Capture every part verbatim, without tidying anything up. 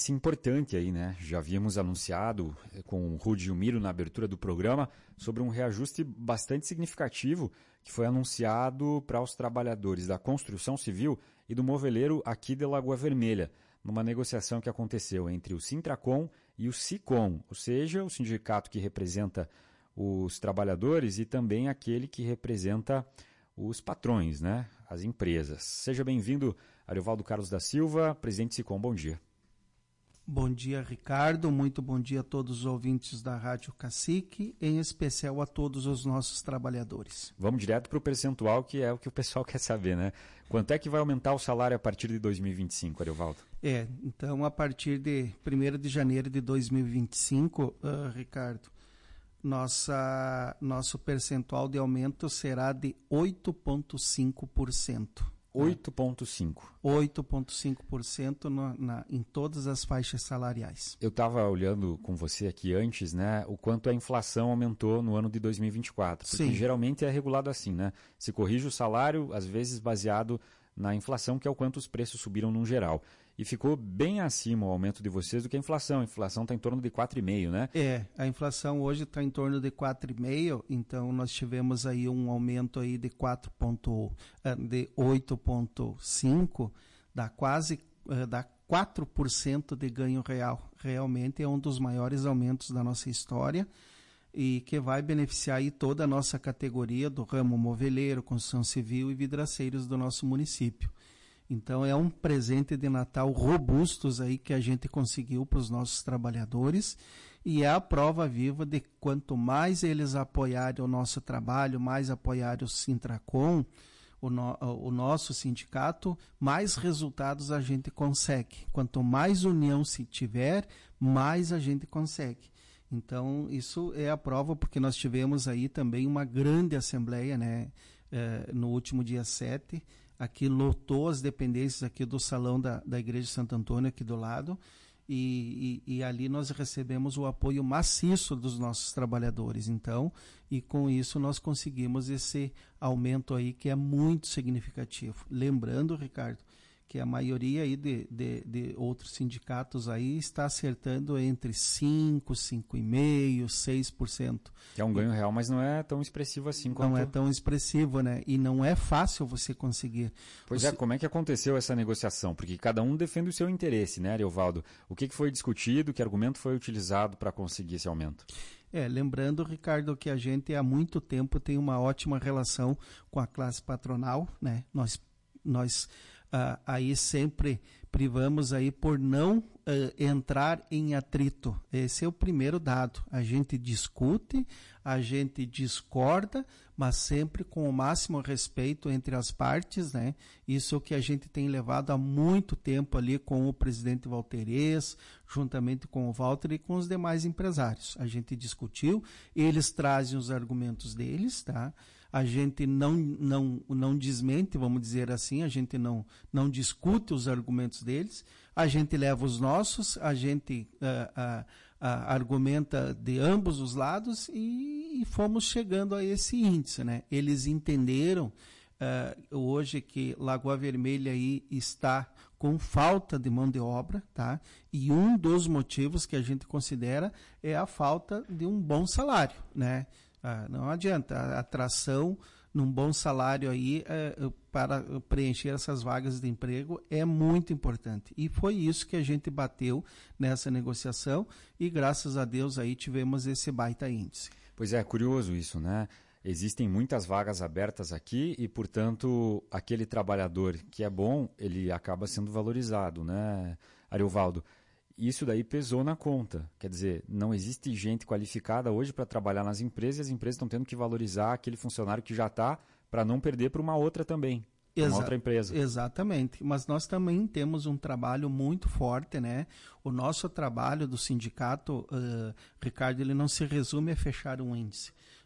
importante aí, né? Já havíamos anunciado com o Rudy e o Miro na abertura do programa sobre um reajuste bastante significativo que foi anunciado para os trabalhadores da construção civil e do moveleiro aqui de Lagoa Vermelha, numa negociação que aconteceu entre o Sintracom e o SICOM, ou seja, o sindicato que representa os trabalhadores e também aquele que representa os patrões, né? As empresas. Seja bem-vindo, Ariovaldo Carlos da Silva, presidente SICOM, bom dia. Bom dia, Ricardo. Muito bom dia a todos os ouvintes da Rádio Cacique, em especial a todos os nossos trabalhadores. Vamos direto para o percentual, que é o que o pessoal quer saber, né? Quanto é que vai aumentar o salário a partir de dois mil e vinte e cinco, Ariovaldo? É, então a partir de primeiro de janeiro de dois mil e vinte e cinco, uh, Ricardo, nossa, nosso percentual de aumento será de oito vírgula cinco por cento. oito vírgula cinco por cento. oito vírgula cinco por cento na, na, em todas as faixas salariais. Eu estava olhando com você aqui antes, né, o quanto a inflação aumentou no ano de dois mil e vinte e quatro. Porque Sim. Geralmente é regulado assim, né? Se corrige o salário, às vezes baseado na inflação, que é o quanto os preços subiram no geral. E ficou bem acima o aumento de vocês do que a inflação. A inflação está em torno de quatro vírgula cinco por cento, né? É, a inflação hoje está em torno de quatro vírgula cinco por cento, então nós tivemos aí um aumento aí de, quatro ponto, de oito vírgula cinco por cento, dá quase dá quatro por cento de ganho real. Realmente é um dos maiores aumentos da nossa história e que vai beneficiar aí toda a nossa categoria do ramo moveleiro, construção civil e vidraceiros do nosso município. Então é um presente de Natal robustos aí que a gente conseguiu para os nossos trabalhadores e é a prova viva de quanto mais eles apoiarem o nosso trabalho, mais apoiarem o Sintracom, o, no, o nosso sindicato, mais resultados a gente consegue. Quanto mais união se tiver, mais a gente consegue. Então, isso é a prova, porque nós tivemos aí também uma grande assembleia, né, eh, no último dia sete, aqui lotou as dependências aqui do salão da, da Igreja de Santo Antônio, aqui do lado, e, e, e ali nós recebemos o apoio maciço dos nossos trabalhadores. Então, e com isso nós conseguimos esse aumento aí que é muito significativo. Lembrando, Ricardo, que a maioria aí de, de, de outros sindicatos aí está acertando entre cinco por cento, cinco vírgula cinco por cento, seis por cento. Que é um ganho real, mas não é tão expressivo assim quanto... Não é tão expressivo, né? E não é fácil você conseguir. Pois você... é, como é que aconteceu essa negociação? Porque cada um defende o seu interesse, né, Ariovaldo? O que, que foi discutido, que argumento foi utilizado para conseguir esse aumento? É, lembrando, Ricardo, que a gente há muito tempo tem uma ótima relação com a classe patronal, né? Nós Nós uh, aí sempre privamos aí por não uh, entrar em atrito. Esse é o primeiro dado. A gente discute, a gente discorda, mas sempre com o máximo respeito entre as partes, né? Isso é o que a gente tem levado há muito tempo ali com o presidente Valterez, juntamente com o Walter e com os demais empresários. A gente discutiu, eles trazem os argumentos deles, tá? A gente não, não, não desmente, vamos dizer assim, a gente não, não discute os argumentos deles, a gente leva os nossos, a gente uh, uh, uh, argumenta de ambos os lados e, e fomos chegando a esse índice, né? Eles entenderam uh, hoje que Lagoa Vermelha aí está com falta de mão de obra, tá? E um dos motivos que a gente considera é a falta de um bom salário, né? Ah, não adianta, a atração num bom salário aí é, para preencher essas vagas de emprego é muito importante. E foi isso que a gente bateu nessa negociação e graças a Deus aí tivemos esse baita índice. Pois é, curioso isso, né? Existem muitas vagas abertas aqui e, portanto, aquele trabalhador que é bom, ele acaba sendo valorizado, né, Ariovaldo? Isso daí pesou na conta. Quer dizer, não existe gente qualificada hoje para trabalhar nas empresas e as empresas estão tendo que valorizar aquele funcionário que já está para não perder para uma outra também, para uma outra empresa. Exatamente. Mas nós também temos um trabalho muito forte, né? O nosso trabalho do sindicato, uh, Ricardo, ele não se resume a fechar um índice.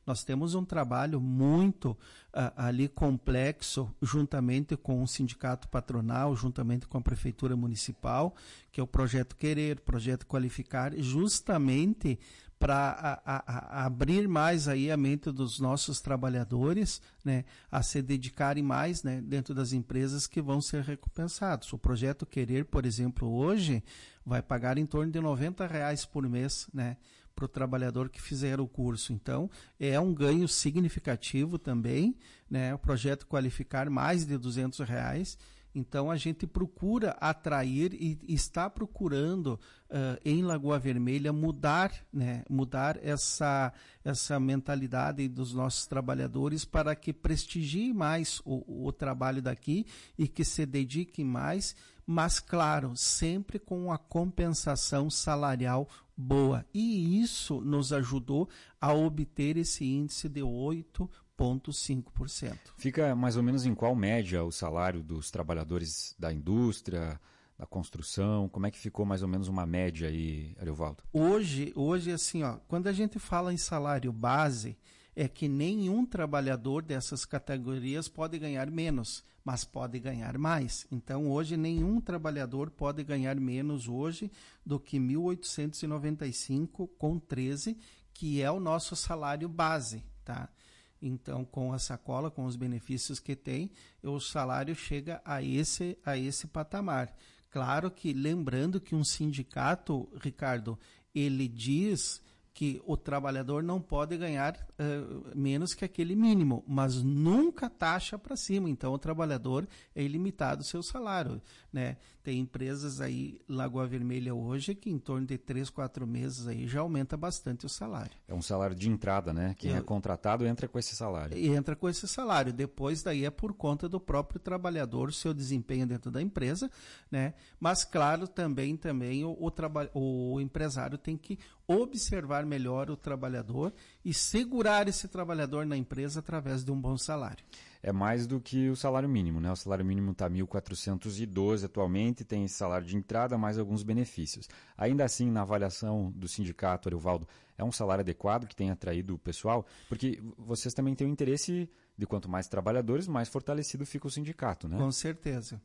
Nós temos um trabalho muito uh, ali complexo, juntamente com o sindicato patronal, juntamente com a prefeitura municipal, que é o Projeto Querer, Projeto Qualificar, justamente para abrir mais aí a mente dos nossos trabalhadores, né, a se dedicarem mais, né, dentro das empresas que vão ser recompensados. O Projeto Querer, por exemplo, hoje vai pagar em torno de noventa reais por mês, né, para o trabalhador que fizer o curso. Então, é um ganho significativo também, né, o Projeto Qualificar mais de duzentos reais. Então, a gente procura atrair e está procurando uh, em Lagoa Vermelha mudar, né, mudar essa, essa mentalidade dos nossos trabalhadores para que prestigiem mais o, o trabalho daqui e que se dediquem mais, mas, claro, sempre com a compensação salarial boa. E isso nos ajudou a obter esse índice de oito vírgula cinco por cento. Fica mais ou menos em qual média o salário dos trabalhadores da indústria, da construção? Como é que ficou mais ou menos uma média aí, Ariovaldo? Hoje, hoje assim, ó, quando a gente fala em salário base, é que nenhum trabalhador dessas categorias pode ganhar menos, mas pode ganhar mais. Então, hoje, nenhum trabalhador pode ganhar menos hoje do que mil oitocentos e noventa e cinco vírgula treze, que é o nosso salário base, tá? Então, com a sacola, com os benefícios que tem, o salário chega a esse, a esse patamar. Claro que, lembrando que um sindicato, Ricardo, ele diz que o trabalhador não pode ganhar uh, menos que aquele mínimo, mas nunca taxa para cima. Então, o trabalhador é ilimitado o seu salário, né? Tem empresas aí, Lagoa Vermelha hoje, que em torno de três, quatro meses aí já aumenta bastante o salário. É um salário de entrada, né? Quem Eu, é contratado entra com esse salário. Entra com esse salário. Depois daí é por conta do próprio trabalhador, seu desempenho dentro da empresa, né? Mas, claro, também, também o, o, traba- o empresário tem que observar melhor o trabalhador e segurar esse trabalhador na empresa através de um bom salário. É mais do que o salário mínimo, né? O salário mínimo está mil quatrocentos e doze atualmente, tem esse salário de entrada mais alguns benefícios. Ainda assim, na avaliação do sindicato, Ariovaldo, é um salário adequado que tem atraído o pessoal? Porque vocês também têm o interesse de quanto mais trabalhadores, mais fortalecido fica o sindicato, né? Com certeza.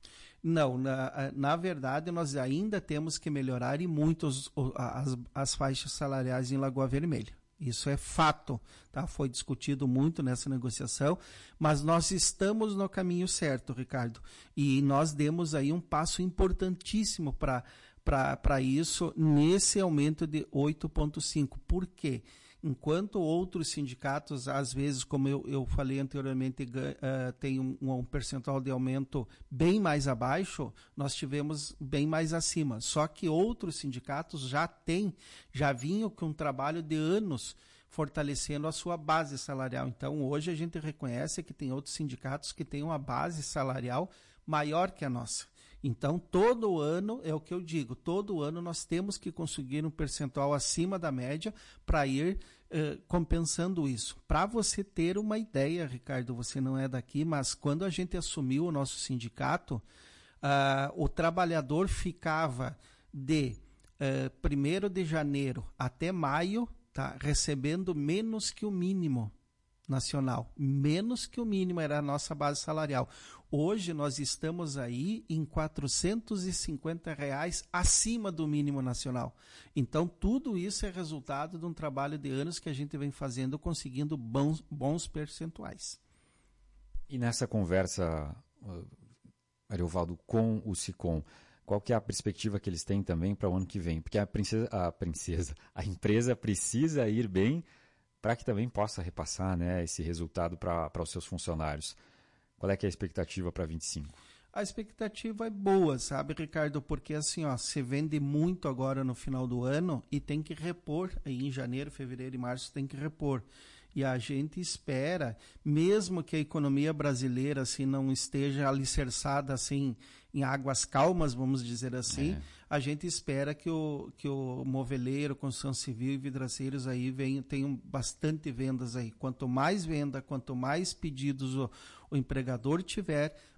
Não, na, na verdade, nós ainda temos que melhorar e muito os, as, as faixas salariais em Lagoa Vermelha. Isso é fato, tá? Foi discutido muito nessa negociação, mas nós estamos no caminho certo, Ricardo. E nós demos aí um passo importantíssimo para para isso nesse aumento de oito vírgula cinco. Por quê? Enquanto outros sindicatos, às vezes, como eu, eu falei anteriormente, uh, tem um, um percentual de aumento bem mais abaixo, nós tivemos bem mais acima. Só que outros sindicatos já têm, já vinham com um trabalho de anos fortalecendo a sua base salarial. Então, hoje a gente reconhece que tem outros sindicatos que têm uma base salarial maior que a nossa. Então, todo ano, é o que eu digo, todo ano nós temos que conseguir um percentual acima da média para ir eh, compensando isso. Para você ter uma ideia, Ricardo, você não é daqui, mas quando a gente assumiu o nosso sindicato, ah, o trabalhador ficava de eh, primeiro de janeiro até maio, tá, recebendo menos que o mínimo nacional. Menos que o mínimo era a nossa base salarial. Hoje nós estamos aí em quatrocentos e cinquenta reais acima do mínimo nacional. Então tudo isso é resultado de um trabalho de anos que a gente vem fazendo, conseguindo bons, bons percentuais. E nessa conversa, Ariovaldo, com o SICOM, qual que é a perspectiva que eles têm também para o ano que vem? Porque a princesa, a princesa, a empresa precisa ir bem para que também possa repassar, né, esse resultado para os seus funcionários. Qual é que é a expectativa para vinte e cinco? A expectativa é boa, sabe, Ricardo? Porque assim, ó, se vende muito agora no final do ano e tem que repor, aí em janeiro, fevereiro e março tem que repor. E a gente espera, mesmo que a economia brasileira assim, não esteja alicerçada assim, em águas calmas, vamos dizer assim, é. A gente espera que o, que o moveleiro, construção civil e vidraceiros aí venham, tenham bastante vendas aí. Quanto mais venda, quanto mais pedidos o, o empregador tiver,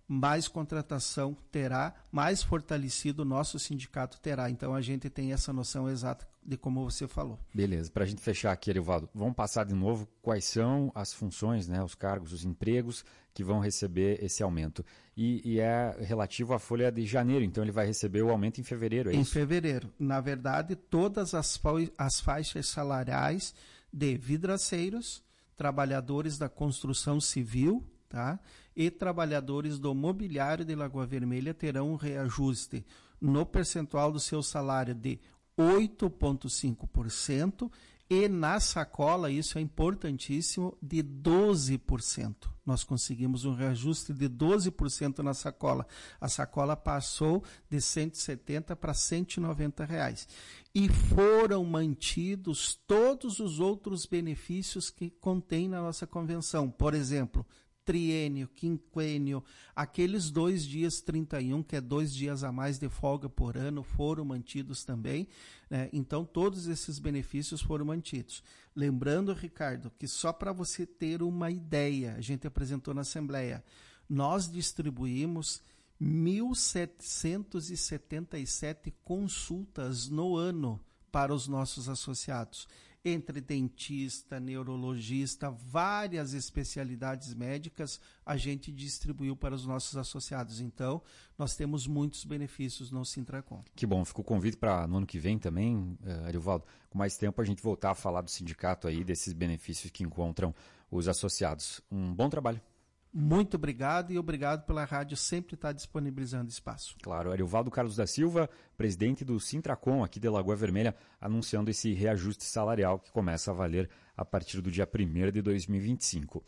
mais contratação terá, mais fortalecido o nosso sindicato terá. Então a gente tem essa noção exata de como você falou. Beleza, para a gente fechar aqui, Arivaldo, vamos passar de novo quais são as funções, né, os cargos, os empregos que vão receber esse aumento. E, e é relativo à folha de janeiro, então ele vai receber o aumento em fevereiro, é em isso? Em fevereiro. Na verdade, todas as, as faixas salariais de vidraceiros, trabalhadores da construção civil, tá? E trabalhadores do mobiliário de Lagoa Vermelha terão um reajuste no percentual do seu salário de oito vírgula cinco por cento e na sacola, isso é importantíssimo, de doze por cento. Nós conseguimos um reajuste de doze por cento na sacola. A sacola passou de cento e setenta para cento e noventa reais. E foram mantidos todos os outros benefícios que contém na nossa convenção. Por exemplo, triênio, quinquênio, aqueles dois dias trinta e um, que é dois dias a mais de folga por ano, foram mantidos também, né? Então, todos esses benefícios foram mantidos. Lembrando, Ricardo, que só para você ter uma ideia, a gente apresentou na Assembleia, nós distribuímos mil setecentas e setenta e sete consultas no ano para os nossos associados, entre dentista, neurologista, várias especialidades médicas, a gente distribuiu para os nossos associados. Então, nós temos muitos benefícios no Sintracom. Que bom, fica o convite para no ano que vem também, uh, Arivaldo, com mais tempo a gente voltar a falar do sindicato aí, desses benefícios que encontram os associados. Um bom trabalho. Muito obrigado e obrigado pela rádio sempre estar disponibilizando espaço. Claro, Arivaldo Carlos da Silva, presidente do Sintracom aqui de Lagoa Vermelha, anunciando esse reajuste salarial que começa a valer a partir do dia primeiro de dois mil e vinte e cinco.